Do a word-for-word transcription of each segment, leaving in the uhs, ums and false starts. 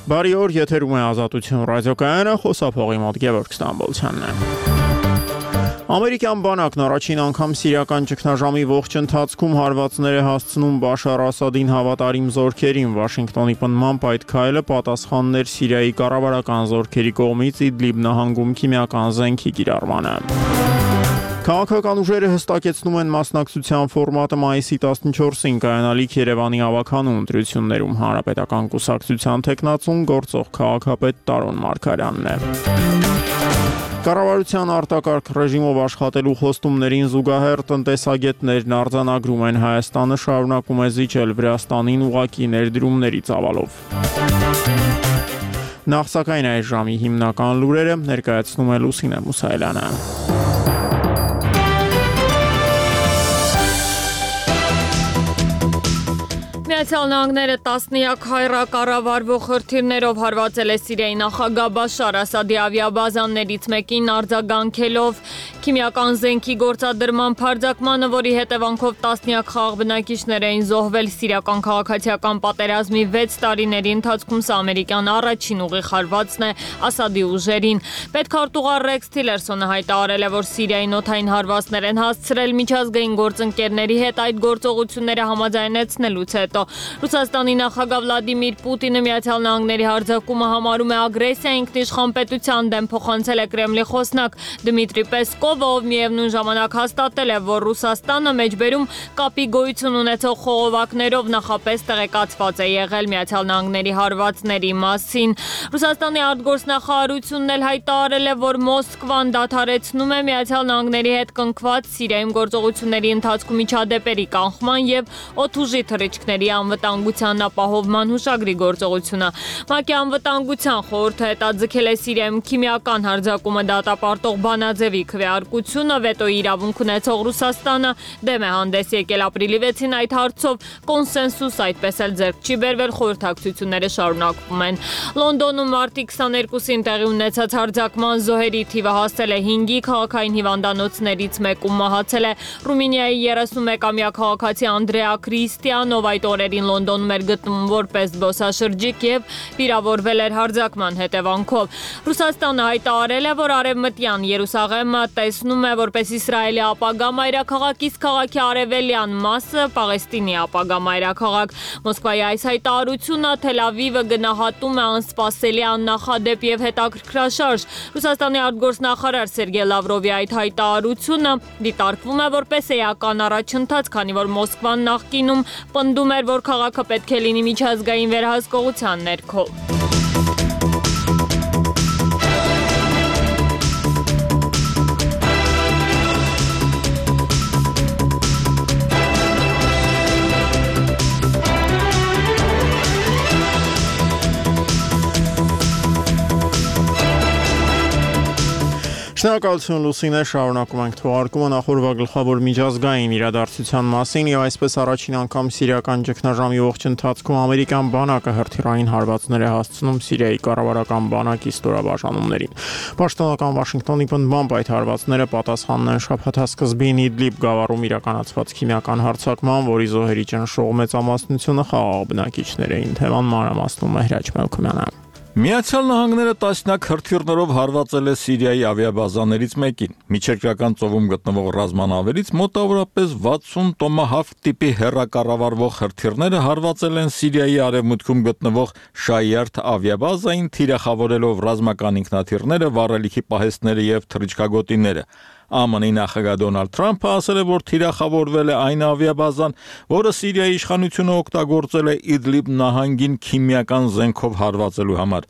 Բարի օր, եթերում է Ազատություն ռադիոկայանը, խոսափողի մոտ Գևորգ Ստամբոլցյանն է։ Ամերիկյան բանակն առաջին անգամ սիրիական ճգնաժամի ողջ ընթացքում հարվածներ է հասցնում Բաշար Ասադին հավատարիմ զորքերին։ Վաշինգտոնի պնդմամբ այդ քայլը պատասխաններ Սիրիայի կառավարական զորքերի կողմից Իդլիբ նահանգում քիմիական զենքի կիրառմանը։ Քաղաքական ուժերը հստակեցնում են մասնակցության ֆորմատը մայիսի տասնչորսին կայանալիք Երևանի ավականու ընտրություններում հանրապետական կուսակցության թեկնածուն գործող քաղաքապետ Տարոն Մարգարյանն է։ Կառավարության արտակարգ ռեժիմով աշխատելու խոստումներին զուգահեռ տնտեսագետներն արձանագրում են Հայաստանը շարունակում է զիջել Վրաստանին ուղղակի ներդրումների ծավալով։ Նախ սակայն այս ժամի հիմնական լուրերը ներկայացնում է Լուսինե Մուսայելյանը։ Միացյալ Նահանգները տասնյակ հայրակառավարվող հրթիռներով հարվածել է Սիրիայի նախագահ Բաշար Ասադի ավիաբազաներից մեկին արձագանքելով քիմիական զենքի գործադրման փարձակմանը, որի հետևանքով տասնյակ խաղաղ բնակիչներ էին զոհվել Սիրիական քաղաքացիական պատերազմի վեց տարիների ընթացքում։ Սա ամերիկյան առաջին ուղիղ հարվածն է Ասադի ուժերին։ Պետքարտուղար Ռեքս Թիլերսոնը հայտարարել է, որ Սիրիային օդային հարվածներ են հասցրել միջազգային գործընկերների հետ այդ գործողությունները համաձայնեցնելուց հետո։ Ռուսաստանի նախագահ Վլադիմիր Պուտինը Միացյալ Նահանգների հարձակումը համարում է ագրեսիա, ինքնիշխան պետության դեմ, փոխանցել է Կրեմլի խոսնակ Դմիտրի Պեսկովը, ով միևնույն ժամանակ հաստատել է, որ Ռուսաստանը մեջբերում կապի գոյություն ունեցող խողովակներով նախապես տեղեկացված է եղել Միացյալ Նահանգների հարվածների մասին։ Ռուսաստանի արտգործնախարարությունն էլ հայտարարել է, որ Մոսկվան դադարեցնում է Միացյալ Նահանգների հետ կնքված Սիրիայում գործողությունների ընթացքում միջադեպերի կանխման եւ օդուժի թռիչքների անվտանգության ապահովման հուշագրի գործողությունը։ ՄԱԿ-ի անվտանգության խորհուրդը հետաձգել է Սիրիայում քիմիական հարձակումը դատապարտող բանաձևի քվեարկությունը, վետոյի իրավունք ունեցող Ռուսաստանը դեմ է հանդես եկել ապրիլի վեցին այդ հարցով կոնսենսուս այդպես էլ ձեռք չի բերվել, խորհրդակցությունները շարունակվում են։ Լոնդոնում մարտի քսաներկուսին տեղի ունեցած հարձակման զոհերի թիվը հասել է հինգի, քաղաքային հիվանդանոցներից մեկում մահացել է Ռումինիայի երեսունմեկամյա քաղաքացի Անդրեա Քրիստիանով, այդ օրերին Լոնդոնում էր գտնվում որպես զբոսաշրջիկ եւ վիրավորվել էր հարձակման հետևանքով։ Ռուսաստանը հայտարարել է, որ արևմտյան Երուսաղեմը տեսնում է որպես Իսրայելի ապագա մայրաքաղաք, իսկ քաղաքի արևելյան մասը Պաղեստինի ապագա մայրաքաղաք։ Մոսկվայի այս հայտարարությունը Թել Ավիվը գնահատում է անսպասելի, աննախադեպ եւ հետաքրքրաշարժ։ Ռուսաստանի արտգործնախարար Սերգեյ Լավրովի այդ հայտարարությունը դիտարկվում է որպես էական առաջընթաց, քանի որ Մոսկվան նախկինում պնդում էր, որ քաղաքը պետք է լինի միջազգային վերահսկողության ներքո։ Շնորհակալություն Լուսինե, շարունակում ենք թողարկումը նախորդ գլխավոր միջազգային իրադարձության մասին եւ այսպես առաջին անգամ սիրիական ճգնաժամի ողջ ընթացքում ամերիկյան բանակը հրթիռային հարվածներ է հասցնում Սիրիայի կառավարական բանակի ստորաբաժանումներին։ Պաշտոնական Վաշինգտոնի պնդմամբ այդ հարվածները պատասխանն են շաբաթասկզբին Իդլիբ գավառում իրականացված քիմիական հարձակման, որի զոհերի ճնշող մեծամասնությունը խաղաղ բնակիչներ էին։ Թեման մանրամասնում է Հրաչ Մելքումյանը։ Միացյալ Նահանգները տասնյակ հրթիռներով հարվածել է Սիրիայի ավիաբազաներից մեկին։ Միջերկրական ծովում գտնվող ռազմանավերից մոտավորապես վաթսուն Տոմահավք տիպի հեռակառավարվող հրթիռները հարվածել են Սիրիայի արևմուտքում գտնվող Շայարթ ավիաբազային, թիրախավորելով ռազմական ինքնաթիռները, վառելիքի պահեստները եւ թռիչքագոտիները։ ԱՄՆ-ի նախագահ Դոնալդ Թրամփը ասել է, որ թիրախավորվել է այն ավիաբազան, որը Սիրիայի իշխանությունը օգտագործել է Իդլիբ նահանգին քիմիական զենքով հարվածելու համար։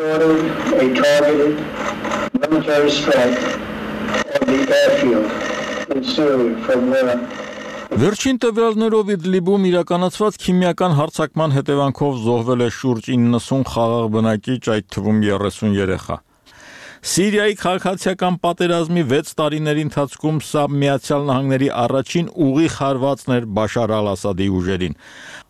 Վերջին տվյալներով Իդլիբում իրականացված քիմիական հարձակման հետևանքով զոհվել է շուրջ իննսուն խաղաղ բնակիչ, այդ թվում երեսուն երեխա։ Սիրիայի քաղաքացիական պատերազմի վեց տարիների ընթացքում սա Միացյալ Նահանգների առաջին ուղիղ հարվածն էր Բաշար ալ-Ասադի ուժերին։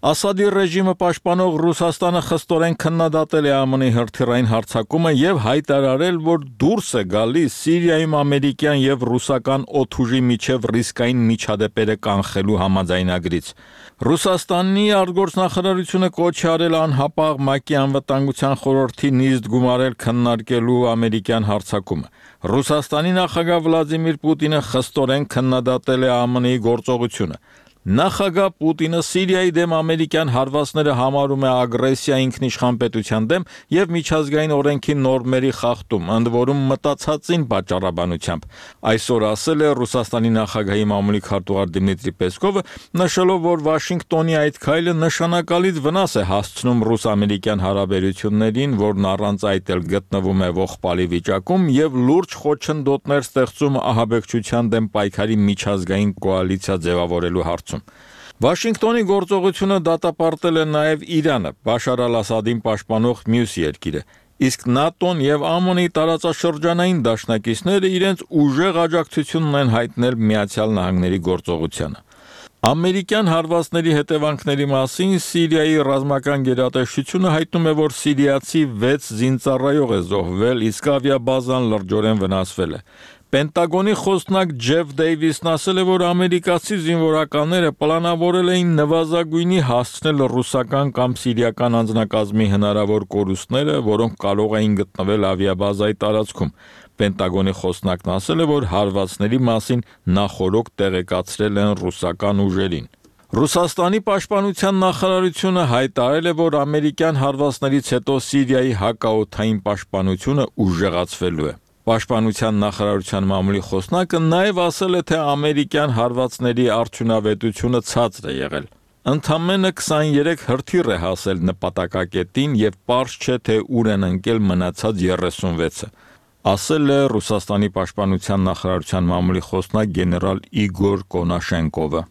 Ասադի ռեժիմը պաշտպանող Ռուսաստանը խստորեն քննադատել է ԱՄՆ-ի հրթիռային հարձակումը եւ հայտարարել, որ դուրս է գալիս Սիրիայում ամերիկյան եւ ռուսական օդուժի միջև ռիսկային միջադեպերը կանխելու համաձայնագրից։ Ռուսաստանի արտգործնախարարությունը կոչ է արել անհապաղ ՄԱԿ-ի անվտանգության խորհրդի նիստ գումարել քննարկելու ամերիկյան հարձակումը։ Ռուսաստանի նախագահ Վլադիմիր Պուտինը խստորեն քննադատել է ԱՄՆ-ի գործողությունը։ Նախագահ Պուտինը Սիրիայի դեմ ամերիկյան հարվածները համարում է ագրեսիա ինքնիշխան պետության դեմ եւ միջազգային օրենքի նորմերի խախտում, ընդ որում մտածածին պատճառաբանությամբ։ Այսօր ասել է Ռուսաստանի նախագահի մամուլի քարտուղար Դմիտրի Պեսկովը, նշելով, որ Վաշինգտոնի այդ քայլը նշանակալից վնաս է հասցնում ռուս-ամերիկյան հարաբերություններին, որն առանց այդ էլ գտնվում է ողբալի վիճակում եւ լուրջ խոչընդոտներ ստեղծում ահաբեկչության դեմ պայքարի միջազգային կոալիցիա ձևավորելու հարցում։ Վաշինգտոնի գործողությունը դատապարտել է նաև Իրանը, Բաշար al-Ասադին պաշտպանող մյուս երկիրը, իսկ ՆԱՏՕ-ն եւ ԱՄՆ-ի տարածաշրջանային դաշնակիցները իրենց ուժեղ աջակցությունն են հայտնել Միացյալ Նահանգների գործողությանը։ Ամերիկյան հարվածների հետևանքների մասին Սիրիայի ռազմական գերատեսչությունը հայտնում է, որ սիրիացի վեց զինծառայող է զոհվել, իսկ ավիաբազան լրջորեն վնասվել է։ Պենտագոնի խոսնակ Ջեֆ Դեյվիսն ասել է, որ ամերիկացի զինվորականները պլանավորել էին նվազագույնի հասցնել ռուսական կամ սիրիական անձնակազմի հնարավոր կորուստները, որոնք կարող էին գտնվել ավիաբազայի տարածքում։ Պենտագոնի խոսնակն ասել է, որ հարվածների մասին նախօրոք տեղեկացրել են ռուսական ուժերին։ Ռուսաստանի պաշտպանության նախարարությունը հայտարարել է, որ ամերիկյան հարվածներից հետո Սիրիայի հակաօդային պաշտպանությունը ուժեղացվելու է։ Պաշտպանության նախարարության մամուլի խոսնակը նաև ասել է, թե ամերիկյան հարվածների արդյունավետությունը ցածր է եղել։ Ընդամենը քսաներեք հրթիռ է հասել նպատակակետին եւ պարզ չէ, թե ուր են ընկել մնացած երեսունվեցը, ասել է Ռուսաստանի պաշտպանության նախարարության մամուլի խոսնակ գեներալ Իգոր Կոնաշենկովը։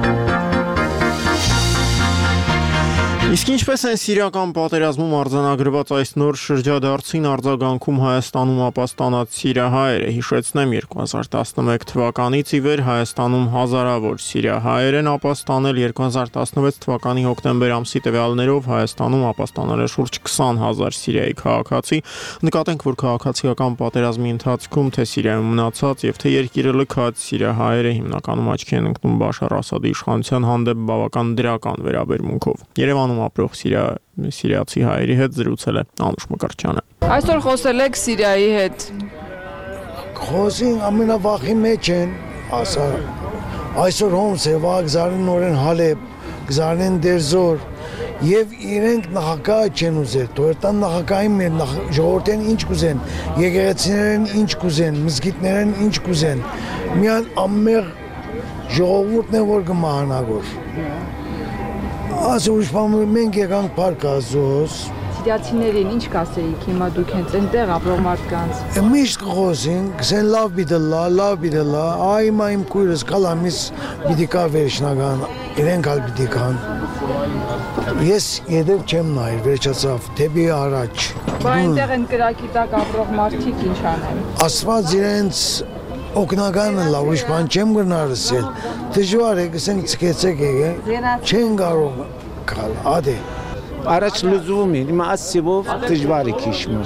Իսկ ինչպես են սիրիական պատերազմում արձանագրված այս նոր շրջադարձին արձագանքում Հայաստանում ապաստանած սիրիահայերը, հիշեցնեմ երկու հազար տասնմեկ թվականից ի վեր Հայաստանում հազարավոր սիրիահայեր են ապաստանել, երկու հազար տասնվեց թվականի հոկտեմբեր ամսի տվյալներով Հայաստանում ապաստանել է շուրջ քսան հազար Սիրիայի քաղաքացի։ Նկատենք, որ քաղաքացիական պատերազմի ընթացքում թե Սիրիայում մնացած եւ թե երկիրը լքած սիրիահայերը հիմնականում աչքի են ընկնում Բաշար Ասադի իշխանության հանդեպ բավական դրական վերաբերմունքով։ Երևանում ապրող Սիրիա սիրիացի հայերի հետ զրուցել է Անուշ Մկրտչյանը։ Այսօր խոսել եք Սիրիայի հետ։ Խոսին ամենավախի մեջ են, ասա այսօր Հոմս է, վաղ գզարին նորեն Հալեբ, գզարին Դերզոր եւ իրենք նախագահ չեն ուզել, Տորտան նախագահի մեր ժողովրդին ինչ կուզեն, եկեղեցիներն ինչ կուզեն, մզգիթներն ինչ կուզեն, միան ամեղ ժողովուրդն է որ կմահանագոր։ Ասա ուրիշ բան մենք եկանք Փարք Աստծոս։ Սիրիացիներին ինչ կասեիք հիմա դուք հենց այնտեղ ապրող մարդկանց։ Միշտ կխոսենք, գսեն լավ բիդլա, լավ բիդլա, այ հիմա իմ քույրս կալամիս պիտի կա վերջնական, իրենք ալ պիտի կան։ Ես յետև չեմ նայր, վերջացավ, դեպի առաջ։ Բա այնտեղ են կրակի տակ ապրող մարդիկ ինչ անեն։ Աստված իրենց օգնականը լավ, ուրիշ բան չեմ գնարսել։ Դժվար է, գսենք ցկեցեք եկե։ Չեն կարող գալ, ադե։ Առաջ լուծվում է, հիմա ասիվով դժվար է քիշում։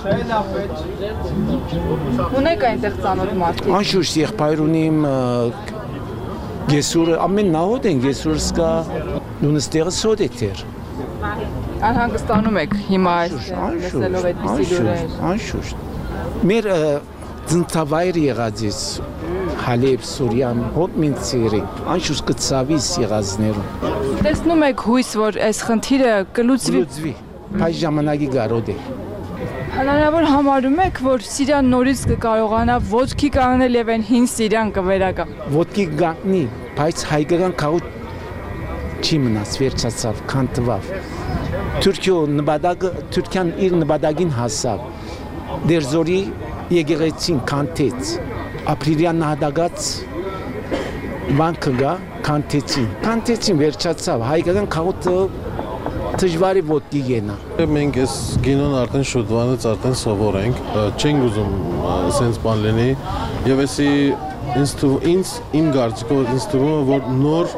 Ունեք այնտեղ ծանոթ մարդիկ։ Անշուշտ եղբայր ունիմ գեսուրը, ամեն նահոտ են գեսուրս կա, նունստեղը սոդ է թեր։ Անհանգստանում եք հիմա այս լսելով այդպիսի լուրեր։ Անշուշտ։ Մեր ծնտավայր եղածից Հալեբ, Սուրիան, հոտ մինցերի, անշուշտ կծավիս եղածներում։ Տեսնում եք հույս, որ այս խնդիրը կլուծվի։ Լուծվի, բայց ժամանակի գարոտ է։ Հնարավոր համարում եք, որ Սիրիան նորից կկարողանա ոտքի կանգնել եւ այն հին Սիրիան կվերակա։ Ոտքի կանգնի, բայց հայկական քաղաք չի մնաց, վերջացավ, քանթվավ։ Թուրքիո նպատակը, Թուրքիան իր նպատակին հասավ։ Դերզորի եկեղեցին կանթեց, ապրիլյան նահատակած վանքը գա կանթեցին, կանթեցին վերջացավ, հայկական քաղաքը դժվարի ոտքի գենա։ Մենք այս գինոն արդեն շուտվանից արդեն սովոր ենք, չենք ուզում սենց բան լինի, եւ էսի ինձ ինձ իմ կարծիքով ինձ թվում է, որ նոր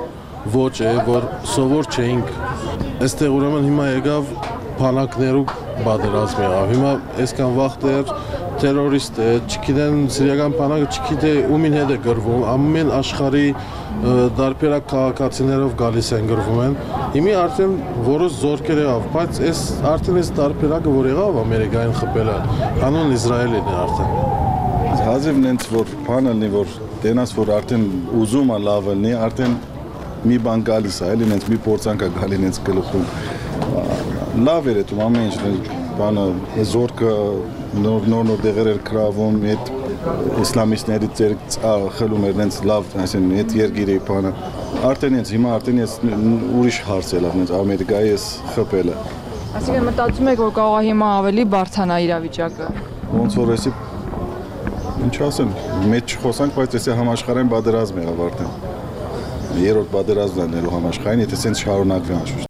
ոչ է, որ սովոր չէինք։ Այստեղ ուրեմն հիմա եկավ փանակներու բادرազմ եղավ։ Հիմա այսքան վաղ դեր terrorist է, չգիտեն սիրիական բանակը չգիտե ումին հետ է գրվում, ամեն աշխարհի դարբերակ քաղաքացիներով գալիս են գրվում են։ Հիմի արդեն որոշ զորքեր եղավ, բայց այս արդեն այս դարբերակը որ եղավ Ամերիկային խփելը, կանոն Իսրայելին է արդեն։ Հազիվ նենց որ բանը լինի, որ տենաս որ արդեն ուզում է լավ լինի, արդեն մի բան գալիս է, էլի նենց մի փորձանք է գալի նենց գլխում։ Լավ էր դու ամեն ինչ բանը զորքը նոր նոր նոր դեղեր էր գրավում, այդ իսլամիստների ծեր խլում էր նենց լավ, այսինքն այդ երգիրի բանը։ Արդեն ինձ հիմա արդեն ես ուրիշ հարց ելավ նենց Ամերիկայի ես խփելը։ Այսինքն մտածում եք որ կարող է հիմա ավելի բարթանա իրավիճակը։ Ոնց որ էսի ինչ ասեմ, մեջ չխոսանք, բայց էսի համաշխարհային բادرազմ եղավ արդեն։ Երրորդ բادرազմն է նելու համաշխարհային, եթե սենց շարունակվի անշուշտ։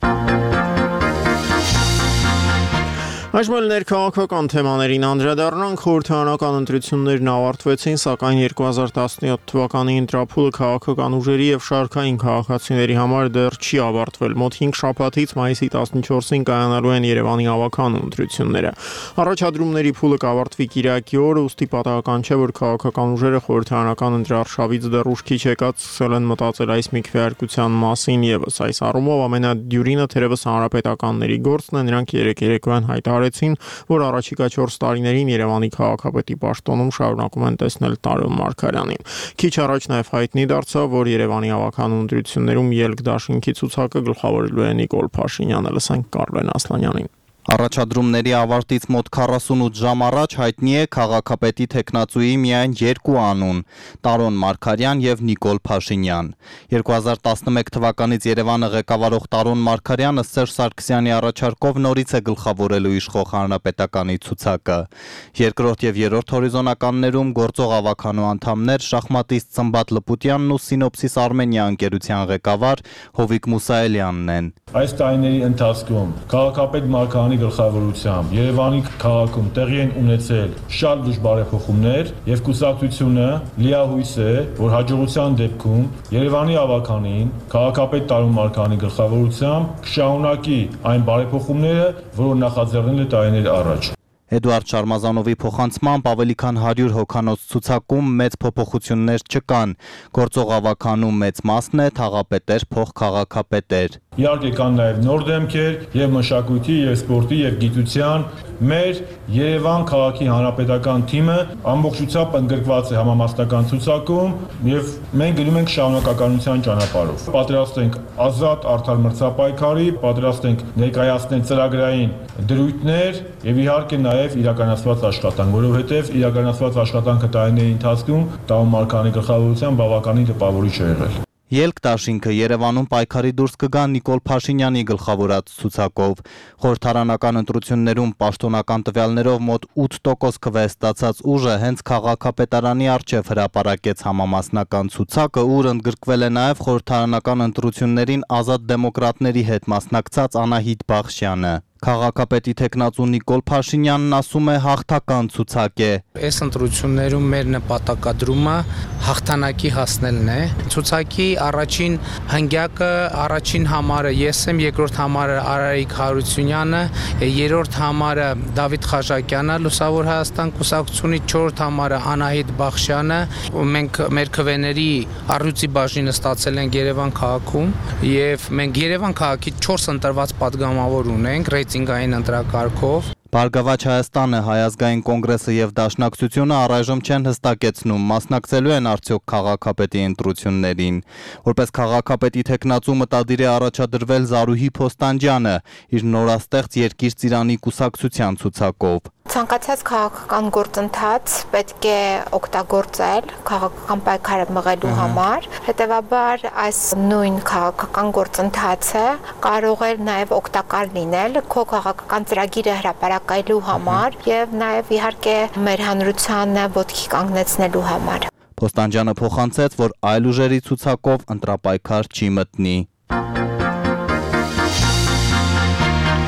Այժմ ներքաղաքական թեմաներին անդրադառնանք, խորհրդարանական ընտրություններն ավարտվեցին, սակայն երկու հազար տասնյոթ թվականի ընտրափուլը քաղաքական ուժերի եւ շարքային քաղաքացիների համար դեռ չի ավարտվել։ Մոտ հինգ շաբաթից մայիսի տասնչորսին կայանալու են Երևանի ավական ընտրությունները։ Առաջադրումների փուլը կավարտվի կիրակի օրը, ուստի պատահական չէ, որ քաղաքական ուժերը խորհրդարանական ընտրարշավից դեռ ուշքի չեկած սկսել են մտածել այս մի քվեարկության մասին եւս։ Այս առումով ամենադյուրինը թերևս հանրապետականների գործն է, նրանք երեք երեկոյան հայտարարեցին, որ առաջիկա չորս տարիներին Երևանի քաղաքապետի պաշտոնում շարունակում են տեսնել Տարոն Մարգարյանին։ Քիչ առաջ նաև հայտնի դարձավ, որ Երևանի ավական ընտրություններում ելք դաշինքի ցուցակը գլխավորելու է Նիկոլ Փաշինյանը։ Լսենք Կարլեն Ասլանյանին։ Առաջադրումների ավարտից մոտ քառասունութ ժամ առաջ հայտնի է քաղաքապետի թեկնածուի միայն երկու անուն՝ Տարոն Մարգարյան եւ Նիկոլ Փաշինյան։ երկու հազար տասնմեկ թվականից Երևանը ղեկավարող Տարոն Մարգարյանը Սերժ Սարգսյանի առաջարկով նորից է գլխավորելու իշխող հանրապետականի ցուցակը։ Երկրորդ եւ երրորդ հորիզոնականներում գործող ավականու անդամներ շախմատիստ Ծմբատ Լպուտյանն ու Սինոպսիս Արմենիա ընկերության ղեկավար Հովիկ Մուսայելյանն են։ Այս տարիների ընթացքում քաղաքապետ Մարգարյանի գլխավորությամբ Երևանի քաղաքում տեղի են ունեցել շատ լուրջ բարեփոխումներ եւ կուսակցությունը լիահույս է, որ հաջողության դեպքում Երևանի ավականին քաղաքապետ Տարոն Մարգարյանի գլխավորությամբ կշարունակի այն բարեփոխումները, որոնք նախաձեռնել է տարիներ առաջ։ Էդուարդ Շարմազանովի փոխանցմամբ ավելի քան հարյուր հոգանոց ցուցակում մեծ փոփոխություններ չկան։ Գործող ավականու մեծ մասն է թաղապետեր, փոխքաղաքապետեր։ Իհարկե կան նաև նոր դեմքեր եւ մշակույթի եւ սպորտի եւ գիտության։ Մեր Երևան քաղաքի հանրապետական թիմը ամբողջությամբ ընդգրկված է համամասնական ցուցակում եւ մենք գնում ենք շարունակականության ճանապարհով։ Պատրաստ ենք ազատ արդար մրցապայքարի, պատրաստ ենք ներկայացնել ծրագրային դրույթներ եւ իհարկե նաեւ իրականացված աշխատանք, որովհետեւ իրականացված աշխատանքը տարիների ընթացքում Տարոն Մարգարյանի գլխավորությամբ բավականին տպավորիչ է եղել։ Ելք դաշինքը Երևանում պայքարի դուրս կգա Նիկոլ Փաշինյանի գլխավորած ցուցակով։ Խորհրդարանական ընտրություններում պաշտոնական տվյալներով մոտ ութ տոկոս քվե ստացած ուժը հենց քաղաքապետարանի առջև հրապարակեց համամասնական ցուցակը, ուր ընդգրկվել է նաև խորհրդարանական ընտրություններին ազատ դեմոկրատների հետ մասնակցած Անահիտ Բախշյանը։ Քաղաքապետի թեկնածու Նիկոլ Փաշինյանն ասում է հաղթական ցուցակ է։ Այս ընտրություններում մեր նպատակադրումը հաղթանակի հասնելն է։ Ցուցակի առաջին հնգյակը, առաջին համարը ես եմ, երկրորդ համարը Արարիկ Հարությունյանը, երրորդ համարը Դավիթ Խաչակյանը, Լուսավոր Հայաստան կուսակցությունից, չորրորդ համարը Անահիտ Բախշյանը։ Մենք մեր քվեների առյուծի բաժինը ստացել ենք Երևան քաղաքում եւ մենք Երևան քաղաքի չորս ընտրված падգամավոր ունենք ռեյտինգային ընտրակարգով։ Բարգավաճ Հայաստանը, Հայ ազգային կոնգրեսը եւ Դաշնակցությունը առայժմ չեն հստակեցնում մասնակցելու են արդյոք քաղաքապետի ընտրություններին։ Որպես քաղաքապետի թեկնածու մտադիր է առաջադրվել Զարուհի Փոստանջյանը իր նորաստեղծ Երկիր ծիրանի կուսակցության ցուցակով։ Ցանկացած քաղաքական գործընթաց պետք է օգտագործել քաղաքական պայքարը մղելու համար, հետևաբար այս նույն քաղաքական գործընթացը կարող է նաև օգտակար լինել քո քաղաքական ծրագիրը հրապարակելու համար եւ նաև իհարկե մեր հանրությանը ոտքի կանգնեցնելու համար։ Փոստանջյանը փոխանցեց, որ այլ ուժերի ցուցակով ընտրապայքար չի մտնի։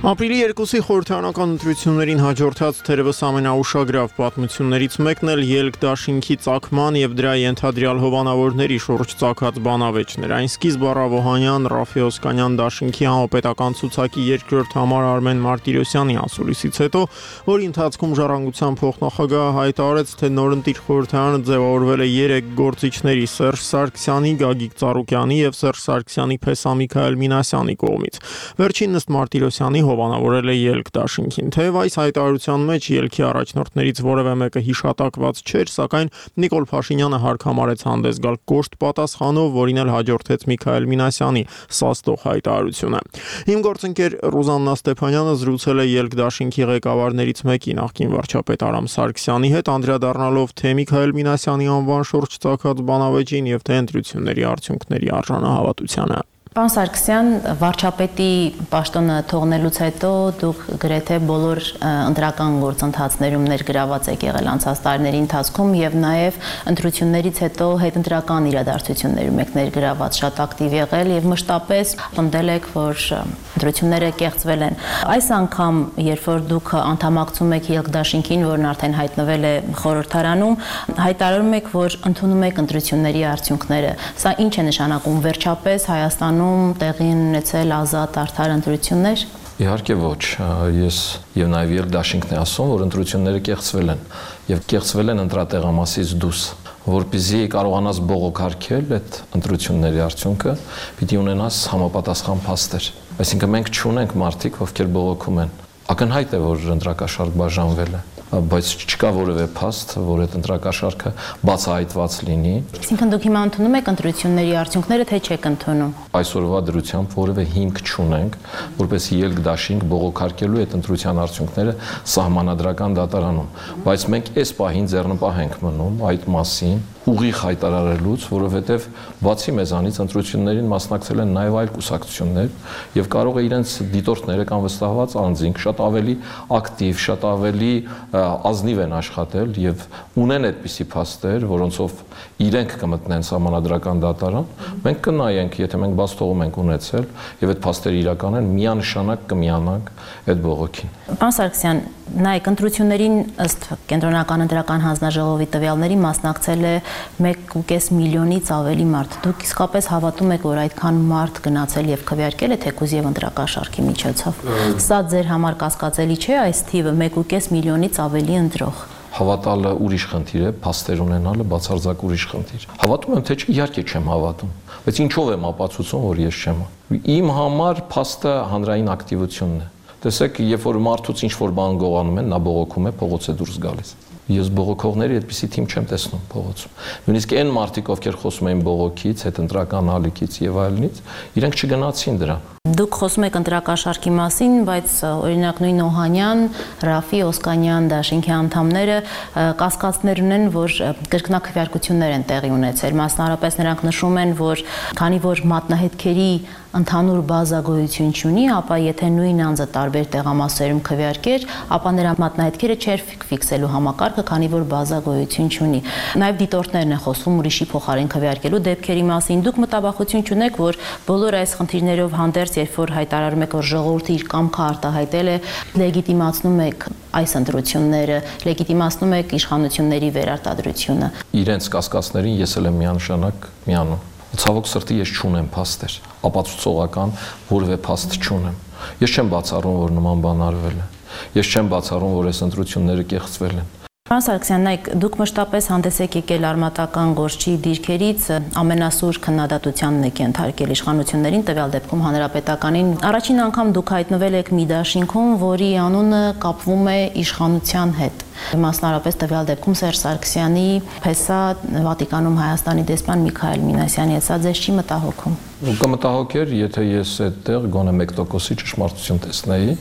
Ապրիլի երկուսի խորհրդարանական ընտրություններին հաջորդած թերևս ամենաուշագրավ պատմություններից մեկն էլ ելք դաշինքի ծագման եւ դրա ենթադրյալ հովանավորների շուրջ ծագած բանավեճներ։ Այն սկիզբ առավ Օհանյան, Ռաֆի Օսկանյան դաշինքի համապետական ցուցակի երկրորդ համար Արմեն Մարտիրոսյանի ասուլիսից հետո, որի ընթացքում ժառանգության փոխնախագահը հայտարարեց, թե նորընտիր խորհրդարանը ձևավորվել է երեք գործիչների՝ Սերժ Սարգսյանի, Գագիկ Ծառուկյանի եւ Սերժ Սարգսյանի փեսա Միքայել Մինասյանի կողմից։ Վերջինն ըստ Մարտիրոսյանի հովանավորել է ելք դաշինքին։ Թեև այս հայտարարության մեջ ելքի առաջնորդներից որևէ մեկը հիշատակված չէր, սակայն Նիկոլ Փաշինյանը հարկամարեց հանդես գալ կոշտ պատասխանով, որին էլ հաջորդեց Միքայել Մինասյանի սաստող հայտարարությունը։ Իմ գործընկեր Ռուզաննա Ստեփանյանը զրուցել է ելք դաշինքի ղեկավարներից մեկի նախկին վարչապետ Արամ Սարգսյանի հետ, անդրադառնալով թե Միքայել Մինասյանի անվան շուրջ ծագած բանավեճին եւ թե ընտրությունների արդյունքների արժանահավատությանը։ Պարոն Սարգսյան, վարչապետի պաշտոնը թողնելուց հետո դուք գրեթե բոլոր ընտրական գործընթացներում ներգրաված եք եղել անցած տարիների ընթացքում եւ նաեւ ընտրություններից հետո հետընտրական իրադարձություններում եք ներգրաված, շատ ակտիվ եղել եւ մշտապես պնդել եք, որ ընտրությունները կեղծվել են։ Այս անգամ, երբ որ դուք անդամակցում եք ելք դաշինքին, որն արդեն հայտնվել է խորհրդարանում, հայտարարում եք, որ ընդունում եք ընտրությունների արդյունքները։ Սա ինչ է նշանակում վերջապես Հայաստանում տեղի ունեցել ազատ արդար ընտրություններ։ Իհարկե ոչ, ես եւ նաեւ ելք դաշինքն է ասում, որ ընտրությունները կեղծվել են եւ կեղծվել են ընտրատեղամասից դուրս, որպեսզի կարողանաս բողոքարկել այդ ընտրությունների արդյունքը, պիտի ունենաս համապատասխան փաստեր։ Այսինքն մենք չունենք մարդիկ, ովքեր բողոքում են։ Ակնհայտ է, որ ընտրակաշարք բաժանվել է, բայց չկա որևէ փաստ, որ այդ ընտրակաշարքը բացահայտված լինի։ Այսինքն դուք հիմա ընդունում եք ընտրությունների արդյունքները, թե չեք ընդունում։ Այսօրվա դրությամբ որևէ հիմք չունենք, որպես ելք դաշինք բողոքարկելու այդ ընտրության արդյունքները սահմանադրական դատարանում, բայց մենք այս պահին ձեռնպահ ենք մնում այդ մասին ուղիղ հայտարարելուց, որովհետև բացի մեզանից ընտրություններին մասնակցել են նաև այլ կուսակցություններ եւ կարող է իրենց դիտորդները կամ վստահված անձինք շատ ավելի ակտիվ, շատ ավելի ազնիվ են աշխատել եւ ունեն այդպիսի փաստեր, որոնցով իրենք կմտնեն սահմանադրական դատարան, մենք կնայենք, եթե մենք բաց թողում ենք ունեցել եւ այդ փաստերը իրական են, միանշանակ կմիանանք այդ բողոքին։ Պարոն Սարգսյան, նայեք, ընտրություններին ըստ կենտրոնական ընտրական հանձնաժողովի տվյալների մասնակցել է մեկ ու կես միլիոնից ավելի մարդ։ Դուք իսկապես հավատում եք, որ այդքան մարդ գնացել եւ քվեարկել է թեկուզ եւ ընտրակաշարքի միջոցով։ Սա ձեր համար կասկածելի չէ այս թիվը մեկ ու կես միլիոնից ավելի ընտրող։ Հավատալը ուրիշ խնդիր է, փաստեր ունենալը բացարձակ ուրիշ խնդիր։ Հավատում եմ, թե չէ, իհարկե չեմ հավատում, բայց ինչով եմ ապացուցում, որ ես չեմ։ Իմ համար փաստը հանրային ակտիվությունն է։ Տեսեք, երբ որ մարդուց ինչ-որ բան գողանում են, նա բողոքում է, փողոց է դուրս գալիս։ Ես բողոքողների այդպիսի թիմ չեմ տեսնում փողոցում։ Նույնիսկ այն մարդիկ, ովքեր խոսում են բողոքից, հետընտրական ալիքից եւ այլնից, իրենք չգնացին դրան։ Դուք խոսում եք ընտրակաշարքի մասին, բայց օրինակ նույն Օհանյան, Ռաֆի Օսկանյան դաշինքի անդամները կասկածներ ունեն, որ կրկնակվեարկություններ են տեղի ունեցել։ Մասնավորապես նրանք նշում են, որ քանի որ մատնահետքերի ընդհանուր բազա գոյություն չունի, ապա եթե նույն անձը տարբեր տեղամասերում քվեարկեր, ապա նրա մատնահետքերը չէր ֆիքսելու համակարգը, քանի որ բազա գոյություն չունի։ Նաև դիտորդներն են խոսում ուրիշի փոխարեն քվեարկելու դեպքերի մասին։ Դուք մտավախություն չունեք, որ բոլոր այս խնդիրներով հանդերձ, երբ որ հայտարարում եք, որ ժողովուրդը իր կամքը արտահայտել է, լեգիտիմացնում եք այս ընտրությունները, լեգիտիմացնում եք իշխանությունների վերարտադրությունը։ Իրենց կասկածներին ես էլ եմ միանշանակ միանում։ Ցավոք սրտի ես չունեմ փաստեր, ապացուցողական որևէ փաստ չունեմ։ Ես չեմ բացառում, որ նման բան արվել է։ Ես չեմ բացառում, որ այս ընտրությունները կեղծվել են։ Պարոն Սարգսյան, նայեք, դուք մշտապես հանդես եք եկել արմատական գործչի դիրքերից ամենասուր քննադատությանն եք ենթարկել իշխանություններին, տվյալ դեպքում հանրապետականին։ Առաջին անգամ դուք հայտնվել եք մի դաշինքում, որի անունը կապվում է իշխանության հետ։ Մասնավորապես տվյալ դեպքում Սերժ Սարգսյանի փեսա Վատիկանում Հայաստանի դեսպան Միքայել Մինասյանի հետ, սա ձեզ չի մտահոգում։ Կմտահոգեր, եթե ես այդտեղ գոնե մեկ տոկոսի ճշմարտություն տեսնեի։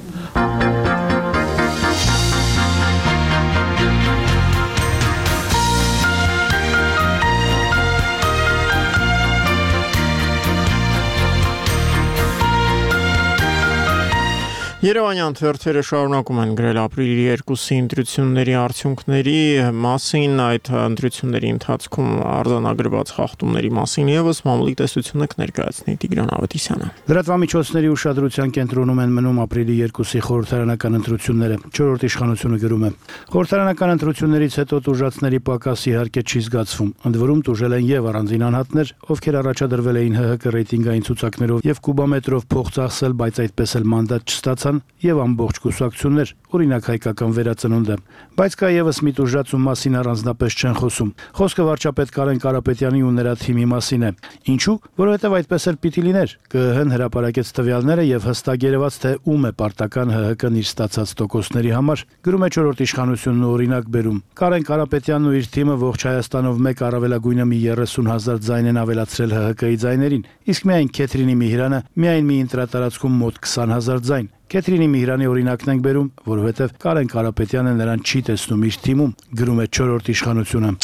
Երևանյան թերթերը շարունակում են գրել ապրիլի երկուսի ընտրությունների արդյունքների մասին, այդ ընտրությունների ընթացքում արձանագրված խախտումների մասին եւս մամուլի տեսությունը կներկայացնի Տիգրան Ավետիսյանը։ Լրատվամիջոցների ուշադրության կենտրոնում են մնում ապրիլի երկուսի խորհրդարանական ընտրությունները։ Չորրորդ իշխանությունը գրում է. Խորհրդարանական ընտրություններից հետո տուժածների պակաս իհարկե չի զգացվում։ Ընդ որում տուժել են եւ առանձին անհատներ, ովքեր առաջադրվել էին ՀՀԿ ռեյտինգային ցուցակներով եւ կուբամետրով փող ծախսել, բայց այդպես էլ մանդատ չստացան եւ ամբողջ կուսակցություններ, օրինակ հայկական վերածնունդը։ Բայց կա եւս մի տուժած ում մասին առանձնապես չեն խոսում։ Խոսքը վարչապետ Կարեն Կարապետյանի ու նրա թիմի մասին է։ Ինչու՞, որովհետեւ այդպես էլ պիտի լիներ։ ԿԸՀ-ն հրապարակեց տվյալները եւ հստակ երևաց, թե ում է պարտական ՀՀԿ-ն իր ստացած տոկոսների համար։ Գրում է չորրորդ իշխանությունն ու օրինակ բերում։ Կարեն Կարապետյանն ու իր թիմը ողջ Հայաստանով մեկ առավելագույնը մի երեսուն հազար ձայն են ավելացրել ՀՀԿ-ի ձայներին, իսկ միայն Քեթրինի Միհրանը միայն մի ընտրատարածքում մոտ քսան հազար ձայն։ Քեթրինի Միհրանի օրինակն ենք բերում, որովհետև Կարեն Կարապետյանը նրան չի տեսնում իր թիմում, գրում է չորրորդ իշխանությունը։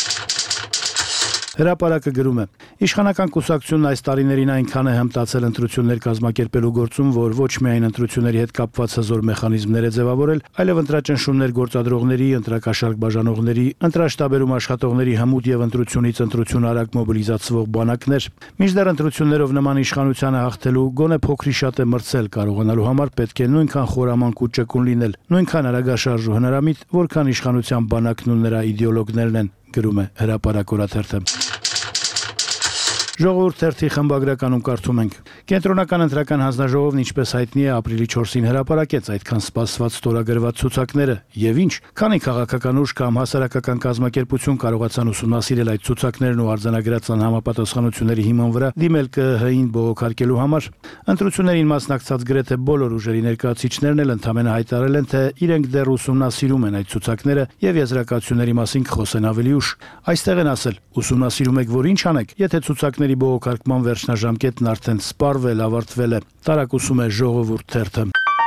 Հրապարակը գրում է. Իշխանական կուսակցությունն այս տարիներին այնքան է հմտացել ընտրություններ կազմակերպելու գործում, որ ոչ միայն ընտրությունների հետ կապված հզոր մեխանիզմներ է ձևավորել, այլև ընտրաճնշումներ գործադրողների, ընտրակաշառք բաժանողների, ընտրաշտաբերում աշխատողների հմուտ եւ ընտրությունից ընտրություն արագ մոբիլիզացվող բանակներ։ Մինչդեռ ընտրություններով նման իշխանությանը հաղթելու գոնե փոքրիշատ է մրցել կարողանալու համար պետք է նույնքան խորամանկ ու ճկուն լինել, նույնքան արագաշարժ ու հնարամիտ, որքան իշխանության բանակն ու նրա իդեոլոգներն են, գրում է Հրապարակ օրաթերթը։ Ժողովուրդ թերթի խմբագրականում կարդում ենք. Կենտրոնական ընտրական հանձնաժողովն ինչպես հայտնի է ապրիլի չորսին հրապարակեց այդքան սպասված ստորագրված ցուցակները, եւ ինչ, քանի քաղաքական ուժ կամ հասարակական կազմակերպություն կարողացան ուսումնասիրել այդ ցուցակներն ու արձանագրած անհամապատասխանությունների հիման վրա դիմել ԿԸՀ-ին բողոքարկելու համար։ Ընտրություններին մասնակցած գրեթե բոլոր ուժերի ներկայացուցիչներն էլ ընդհանրապես հայտարարել են, թե իրենք դեռ ուսումնասիրում են այդ ցուցակները եւ եզրակացությունների մասին կխոսեն ավելի ուշ։ Այստեղ են ասել. ուսումնասիրում եք, որ ինչ անեք, եթե ցուցակների բողոքարկման վերջնաժամկետն արդեն սպառվել, ավարտվել է, տարակուսում է Ժողովուրդ թերթը։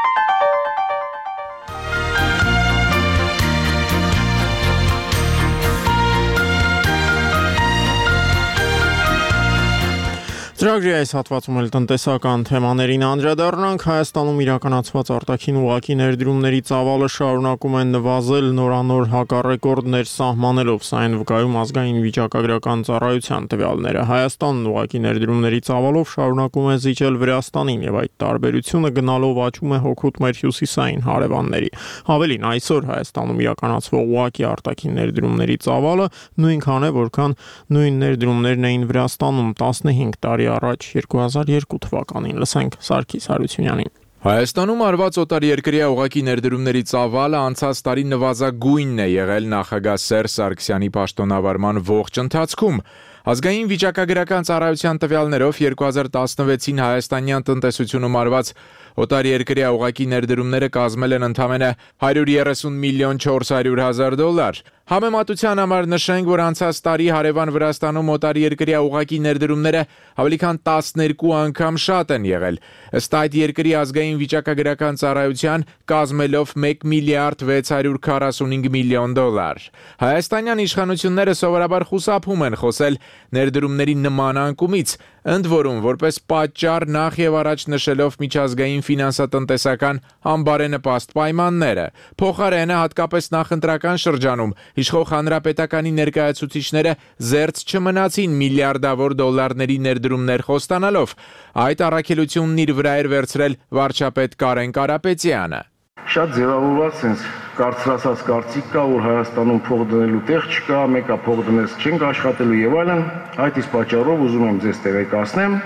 Ծրագրի այս հատվածում էլ տնտեսական թեմաներին անդրադառնանք։ Հայաստանում իրականացված արտաքին ուղղակի ներդրումների ծավալը շարունակում են նվազել նորանոր հակառեկորդներ սահմանելով, սա են վկայում ազգային վիճակագրական ծառայության տվյալները։ Հայաստանն ուղղակի ներդրումների ծավալով շարունակում է զիջել Վրաստանին եւ այդ տարբերությունը գնալով աճում է հօգուտ մեր հյուսիսային հարևանների։ Ավելին, այսօր Հայաստանում իրականացվող ուղղակի արտաքին ներդրումների ծավալը նույնքան է, որքան նույն ներդրումներն էին Վրաստանում տասնհինգ տարի առաջ երկու հազար երկու թվականին։ Լսենք Սարգիս Հարությունյանին։ Հայաստանում արված օտարերկրյա ուղղակի ներդրումների ծավալը անցած տարի նվազագույնն է եղել նախագահ Սերժ Սարգսյանի պաշտոնավարման ողջ ընթացքում։ Ազգային վիճակագրական ծառայության տվյալներով երկու հազար տասնվեցին հայաստանյան տնտեսությունում արված օտարերկրյա ուղղակի ներդրումները կազմել են ընդամենը հարյուր երեսուն միլիոն չորս հարյուր հազար դոլար։ Համեմատության համար նշենք, որ անցած տարի հարևան Վրաստանում օտարերկրյա ուղղակի ներդրումները ավելի քան տասներկու անգամ շատ են եղել։ Ըստ այդ երկրի ազգային վիճակագրական ծառայության կազմելով մեկ միլիարդ վեց հարյուր քառասունհինգ միլիոն դոլար։ Հայաստանյան իշխանությունները սովորաբար խուսափում են խոսել ներդրումների նման անկումից, ընդ որում որպես պատճառ նախ եւ առաջ նշելով միջազգային ֆինանսատնտեսական անբարենպաստ պայմանները։ Փոխարենը հատկապես նախընտրական շրջանում իշխող հանրապետականի ներկայացուցիչները զերծ չմնացին միլիարդավոր դոլարների ներդրումներ խոստանալով։ Այդ առաքելությունն իր վրա էր վերցրել վարչապետ Կարեն Կարապետյանը։ Շատ ձևավորված sense կարծրացած կարծիք կա, որ Հայաստանում փող դնելու տեղ չկա, մեկը փող դնես չենք աշխատելու եւ այլն։ Այդ իսկ պատճառով ուզում եմ ձեզ տեղեկացնեմ,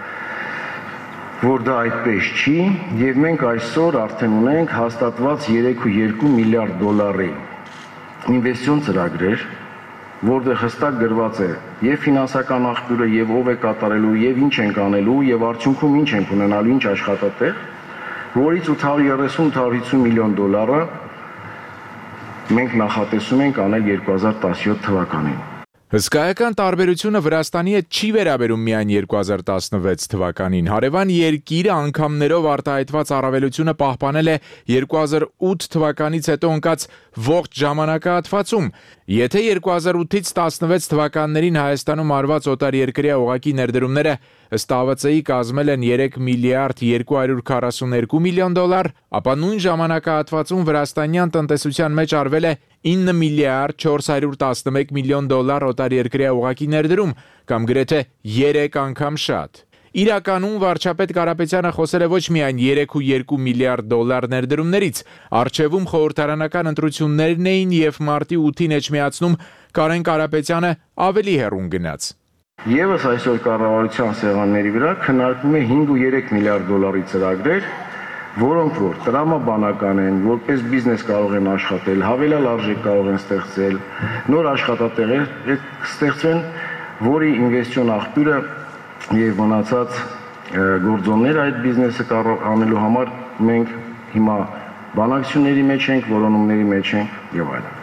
որ դա այդպես չի եւ մենք այսօր արդեն ունենք հաստատված երեք կόμμα երկու միլիարդ դոլարի ինվեստիցիոն ծրագրեր, որտեղ հստակ գրված է եւ ֆինանսական աղբյուրը եւ ով է կատարելու եւ ինչ ենք անելու եւ արդյունքում ինչ ենք ունենալու, ինչ աշխատատեղ, որից ութ հարյուր երեսուն ութ հարյուր հիսուն միլիոն դոլարը մենք նախատեսում ենք անել երկու հազար տասնյոթ թվականին։ Հսկայական տարբերությունը Վրաստանի հետ չի վերաբերում միայն երկու հազար տասնվեց թվականին։ Հարևան երկիրը անգամներով արտահայտված առավելությունը պահպանել է երկու հազար ութ թվականից հետո ընկած ողջ ժամանակահատվածում։ Եթե երկու հազար ութից տասնվեց թվականներին Հայաստանում արված օտարերկրյա ուղղակի ներդրումները ըստ ԱՎԾ-ի կազմել են երեք միլիարդ երկու հարյուր քառասուներկու միլիոն դոլար, ապա նույն ժամանակահատվածում վրաստանյան տնտեսության մեջ արվել է ինը միլիարդ չորս հարյուր տասնմեկ միլիոն դոլար օտարերկրյա ուղղակի ներդրում, կամ գրեթե երեք անգամ շատ։ Իրականում վարչապետ Կարապետյանը խոսել է ոչ միայն երեք հարյուր երկու միլիարդ դոլար ներդրումներից, առջևում խորհրդարանական ընտրություններն էին եւ մարտի ութին էջմիածնում Կարեն Կարապետյանը ավելի հեռուն գնաց։ Եվս այսօր կառավարության սեղանների վրա քննարկվում է հինգ ու երեք միլիարդ դոլարի ծրագրեր, որոնք որ տրամաբանական են, որպես բիզնես կարող են աշխատել, հավելյալ արժեք կարող են ստեղծել, նոր աշխատատեղեր կստեղծվեն, որի ինվեստիոն աղբյուրը եւ մնացած գործոններ այդ բիզնեսը անելու համար մենք հիմա բանակցությունների մեջ ենք, որոնումների մեջ ենք եւ այլն։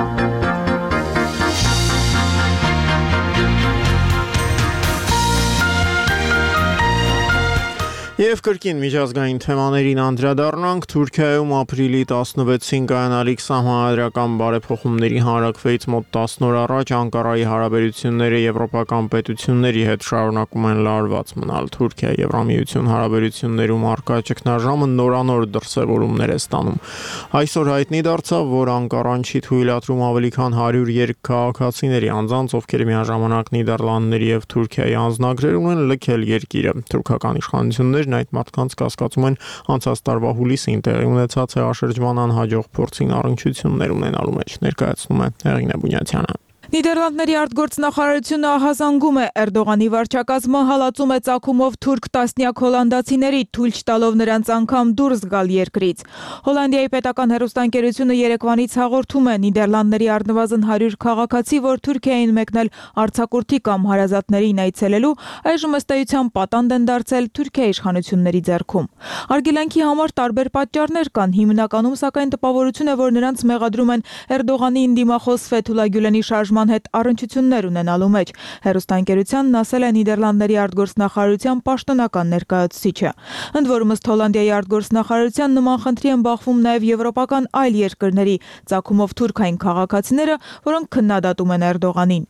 Եվ կրկին միջազգային թեմաներին անդրադառնանք, Թուրքիայում ապրիլի տասնվեցին կայանալիք սահմանադրական բարեփոխումների հանրակրվեից մոտ տասն օր առաջ Անկարայի հարաբերությունները եվրոպական պետությունների հետ շարունակում են լարված մնալ։ Թուրքիա-Եվրամիություն հարաբերություններում առկա ճգնաժամը նորանոր դրսևորումներ է ստանում։ Այսօր հայտնի դարձավ, որ Անկարան չի թույլատրում ավելի քան հարյուր երկքաղաքացիների անձանց, ովքեր միաժամանակ Նիդերլանդների եւ Թուրքիայի անձնագրեր ունեն, լքել երկիրը։ Թուրքական իշխանությունները այդ մարդկանց կասկածում են անցած տարվա հուլիսին տեղի ունեցած հեղաշրջման անհաջող փորձին առնչություններ ունենալու մեջ, ներկայացնում է Հեղինե Բունյացյանը։ Նիդերլանդների արտգործնախարարությունը ահազանգում է Էրդողանի վարչակազմը հալածում է ծագումով թուրք տասնյակ հոլանդացիների, թույլ չտալով նրանց անգամ դուրս գալ երկրից։ Հոլանդիայի պետական հեռուստաընկերությունը երեկվանից հաղորդում է Նիդերլանդների առնվազն հարյուր քաղաքացի, որ Թուրքիային մեկնել արձակուրդի կամ հարազատներին այցելելու, այժմ ըստ էության պատանդ են դարձել Թուրքիայի իշխանությունների ձեռքում։ Արգելանքի համար տարբեր պատճառներ կան, հիմնականում սակայն տպավորություն է, որ նրանց մեղադրում են Էրդողանի դիմախոս Ֆեթուլա Գյուլենի շարժման հետ առնչություններ ունենալու մեջ։ Հեռուստաընկերությանն ասել է Նիդերլանդների արտգործնախարարության պաշտոնական ներկայացուցիչը։ Ընդ որում ըստ Հոլանդիայի արտգործնախարարության նման խնդրի են բախվում նաև եվրոպական այլ երկրների ծագումով թուրքային քաղաքացիները, որոնք քննադատում են Էրդողանին։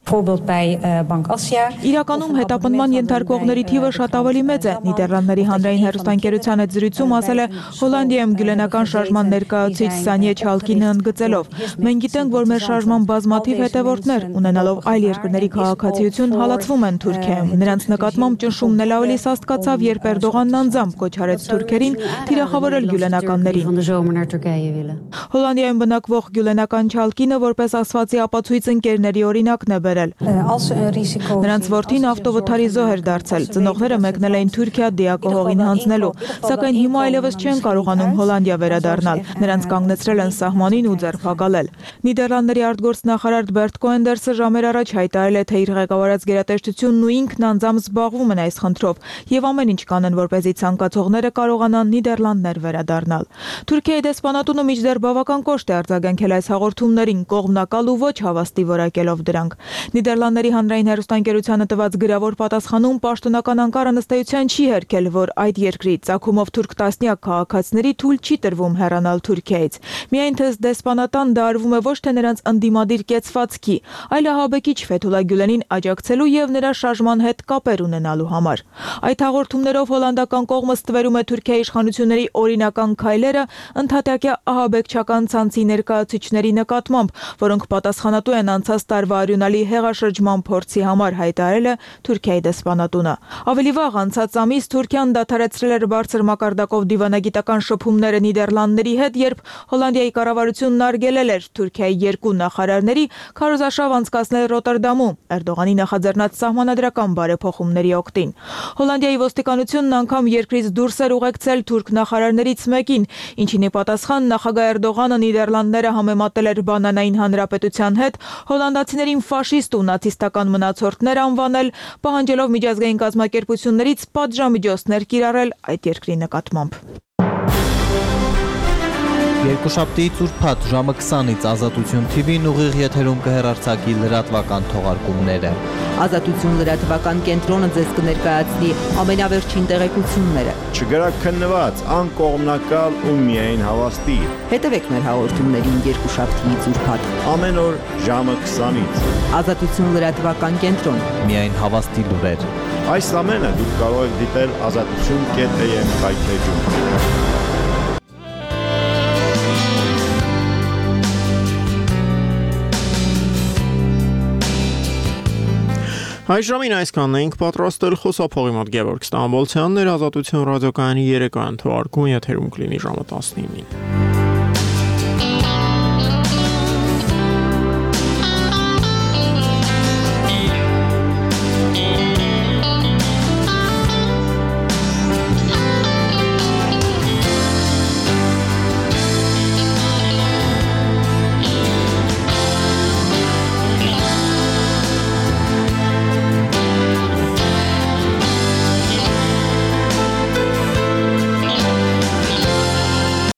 Իրականում հետապնդման ենթարկվողների թիվը շատ ավելի մեծ է։ Նիդերլանդների հանրային հեռուստաընկերության հետ զրույցում ասել է Հոլանդիայում գյուլենական շարժման ներկայացուցիչ Սանիե Չալկինը ընդգծելով. «Մենք գիտենք, որ մեր շարժման բազմաթիվ հետևորդներ ունենալով այլ երկրների քաղաքացիություն հալածվում են Թուրքիայում։ Նրանց նկատմամբ ճնշումն էլ ավելի սաստկացավ, երբ Էրդողանն անձամբ կոչ արեց թուրքերին թիրախավորել գյուլենականներին»։ Հոլանդիայում բնակվող գյուլենական Չալկինը որպես ասվածի ապացույց ընկերների օրինակն է բերել։ Նրանց որդին ավտովթարի զոհ էր դարձել։ Ծնողները մեկնել էին Թուրքիա դիակողողին հանձնելու, սակայն հիմա այլևս չեն կարողանում Հոլանդիա վերադառնալ։ Նրանց կանգնեցրել են սահմանին ու ձերբակալել։ Նիդերլանդների արտգործնախարար Բերտ Կոենդերսը ժամեր առաջ հայտարարել է, թե իր ղեկավարած գերատեսչությունն ու ինքն անձամբ զբաղվում են այս խնդրով եւ ամեն ինչ կանեն, որպեսզի ցանկացողները կարողանան Նիդերլանդներ վերադառնալ։ Թուրքիայի դեսպանատունը միջդեռ բավական կոշտ է արձագանքել այս հաղորդումներին, կողմնակալ ու ոչ հավաստի որակելով դրանք։ Նիդերլանդների հանրային հեռուստաընկերությանը տված գրավոր պատասխանում պաշտոնական Անկարան ըստ էության չի հերքել, որ այդ երկրի ծագումով թուրք տասնյակ քաղաքացիների թույլ չի տրվում հեռանալ Թուրքիայից։ Միայն թե դեսպանատան դա արվում է ոչ թե նրանց ընդդիմադիր կեցվածքի, այլ ահաբեկիչ Ֆեթուլա Գյուլենին աջակցելու եւ նրա շարժման հետ կապեր ունենալու համար։ Այդ հաղորդումներով հոլանդական կողմը ստվերում է Թուրքիայի իշխանությունների օրինական քայլերը ընդհատակյա ահաբեկչական ցանցի ներկայացուցիչների նկատմամբ, որոնք պատասխանատու են անցած տարվա արյունալի հեղաշրջման փորձի համար, հայտարարել է Թուրքիայի դեսպանատունը։ Ավելի վաղ անցած ամիս Թուրքիան դադարեցրել էր բարձր մակարդակով դիվանագիտական շփումները Նիդերլանդների հետ, երբ Հոլանդիայի կառավարությունն արգելել էր Թուրքիայի երկու նախարարների քարոզարշավ անցկացնել Ռոտերդամում Էրդողանի նախաձեռնած սահմանադրական բարեփոխումների օգտին։ Հոլանդիայի ոստիկանությունն անգամ երկրից դուրս էր ուղեկցել թուրք նախարարներից մեկին, ինչին ի պատասխան նախագահ Էրդողանը Նիդերլանդները համեմատել էր բանանային հանրապետության հետ, հոլանդացիներին ֆաշիստ ու նացիստական մնացորդներ անվանել, պահանջելով միջազգային կազմակերպություններից պատժամիջոցներ կիրառել այդ երկրի նկատմամբ։ Երկուշաբթի ծուրփաթ ժամը քսանից Ազատություն Թի Վին ուղիղ եթերում կհեռարձակի լրատվական թողարկումները։ Ազատություն լրատվական կենտրոնը ձեզ կներկայացնի ամենավերջին տեղեկությունները։ Չգրաքննված, անկողմնակալ ու միայն հավաստի։ Հետևեք մեր հաղորդումներին երկուշաբթի ծուրփաթ ամեն օր ժամը քսանից։ Ազատություն լրատվական կենտրոն։ Միայն հավաստի լուրեր։ Այս ամենը դուք կարող եք դիտել ազատություն կետ էյ էմ հայթեջում։ Այս ժամին այսքանն էինք պատրաստել, խոսափողի մոտ Գևորգ Ստամբոլցյանն էր, Ազատություն ռադիոկայանի երեկոյան թողարկումը եթերում կլինի ժամը տասնինին։